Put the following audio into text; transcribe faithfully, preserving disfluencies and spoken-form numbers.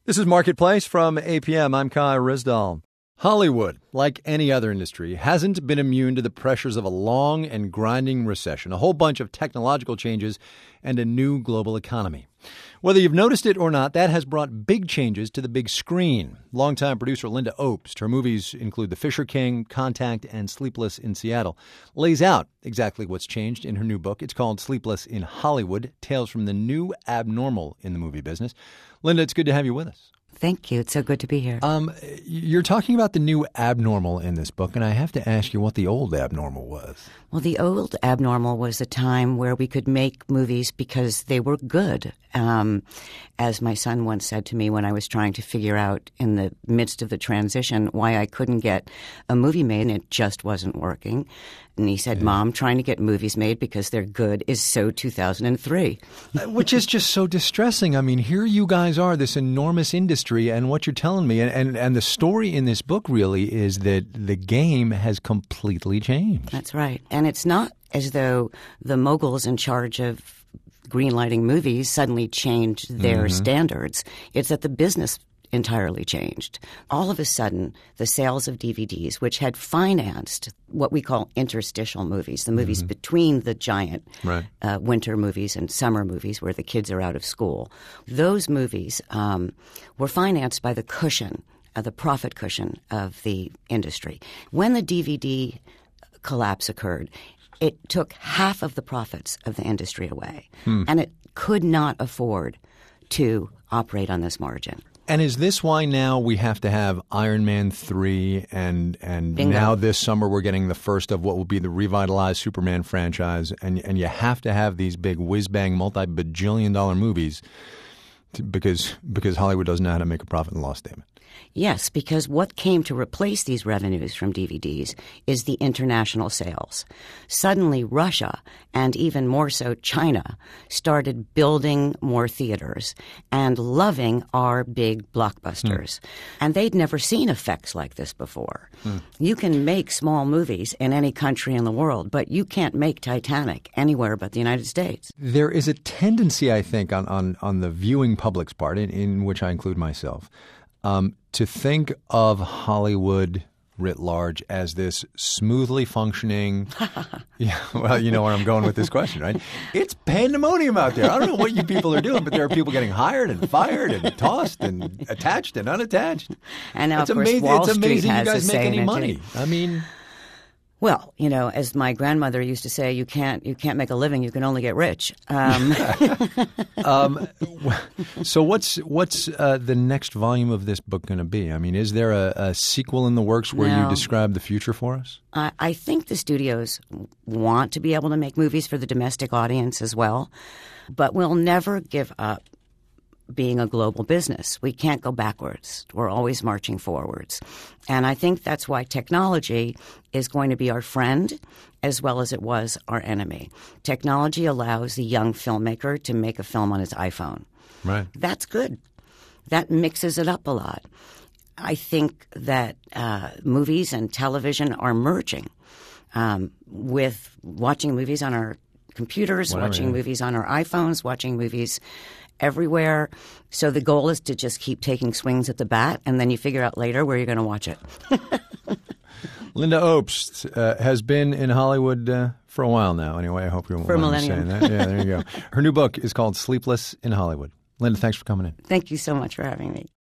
This is Marketplace from A P M. I'm Kai Rizdal. Hollywood, like any other industry, hasn't been immune to the pressures of a long and grinding recession, a whole bunch of technological changes, and a new global economy. Whether you've noticed it or not, that has brought big changes to the big screen. Longtime producer Linda Obst, her movies include The Fisher King, Contact, and Sleepless in Seattle, lays out exactly what's changed in her new book. It's called Sleepless in Hollywood, Tales from the New Abnormal in the Movie Business. Linda, it's good to have you with us. Thank you. It's so good to be here. Um, you're talking about the new abnormal in this book, and I have to ask you what the old abnormal was. Well, the old abnormal was a time where we could make movies because they were good. Um, as my son once said to me when I was trying to figure out in the midst of the transition why I couldn't get a movie made and it just wasn't working. And he said, yeah. Mom, trying to get movies made because they're good is so two thousand three. Which is just so distressing. I mean, here you guys are, this enormous industry, and what you're telling me, and, and, and the story in this book really is that the game has completely changed. That's right. And it's not as though the moguls in charge of greenlighting movies suddenly changed their mm-hmm. standards. It's that the business entirely changed. All of a sudden, the sales of D V Ds, which had financed what we call interstitial movies, the movies mm-hmm. between the giant right. uh, winter movies and summer movies where the kids are out of school, those movies um, were financed by the cushion, uh, the profit cushion of the industry. When the D V D collapse occurred, it took half of the profits of the industry away, hmm. and it could not afford to operate on this margin. And is this why now we have to have Iron Man three and and Bingo. Now this summer we're getting the first of what will be the revitalized Superman franchise, and and you have to have these big whiz-bang multi-bajillion dollar movies to, because because Hollywood doesn't know how to make a profit and loss statement. Yes, because what came to replace these revenues from D V Ds is the international sales. Suddenly, Russia, and even more so China, started building more theaters and loving our big blockbusters. Mm. And they'd never seen effects like this before. Mm. You can make small movies in any country in the world, but you can't make Titanic anywhere but the United States. There is a tendency, I think, on, on, on the viewing public's part, in, in which I include myself, Um, to think of Hollywood writ large as this smoothly functioning – yeah, well, you know where I'm going with this question, right? It's pandemonium out there. I don't know what you people are doing, but there are people getting hired and fired and tossed and attached and unattached. And now, it's of course, amazing, Wall it's Street amazing has you guys the make same any money. entity. I mean – Well, you know, as my grandmother used to say, you can't you can't make a living. You can only get rich. Um. um, so what's what's uh, the next volume of this book going to be? I mean, is there a, a sequel in the works where no. you describe the future for us? I, I think the studios want to be able to make movies for the domestic audience as well, but we'll never give up being a global business. We can't go backwards. We're always marching forwards. And I think that's why technology is going to be our friend as well as it was our enemy. Technology allows the young filmmaker to make a film on his iPhone. Right. That's good. That mixes it up a lot. I think that uh, movies and television are merging um, with watching movies on our computers, Whatever, watching yeah. movies on our iPhones, watching movies everywhere. So the goal is to just keep taking swings at the bat, and then you figure out later where you're going to watch it. Linda Obst uh, has been in Hollywood uh, for a while now. Anyway, I hope you're for a millennium. Saying that. Yeah, there you go. Her new book is called Sleepless in Hollywood. Linda, thanks for coming in. Thank you so much for having me.